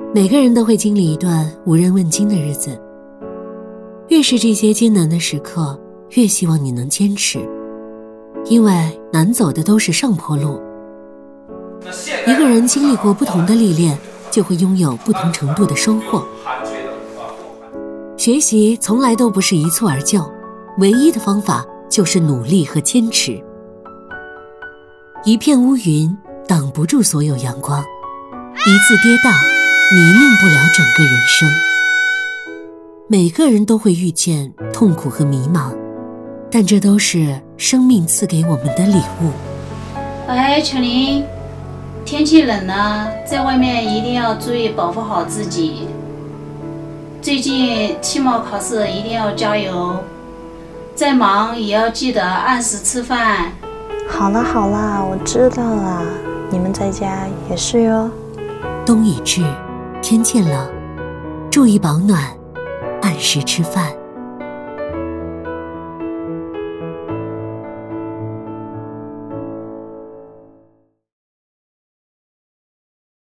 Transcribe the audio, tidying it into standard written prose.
每个人都会经历一段无人问津的日子，越是这些艰难的时刻，越希望你能坚持，因为难走的都是上坡路。一个人经历过不同的历练，就会拥有不同程度的收获。学习从来都不是一蹴而就，唯一的方法就是努力和坚持。一片乌云挡不住所有阳光，一次跌宕泥泞不了整个人生。每个人都会遇见痛苦和迷茫，但这都是生命赐给我们的礼物。 哎，陈琳，天气冷了，在外面一定要注意保护好自己。最近期末考试一定要加油，再忙也要记得按时吃饭。 好啦好啦，我知道啦，你们在家也是哟。 冬已至，天渐冷，注意保暖，按时吃饭。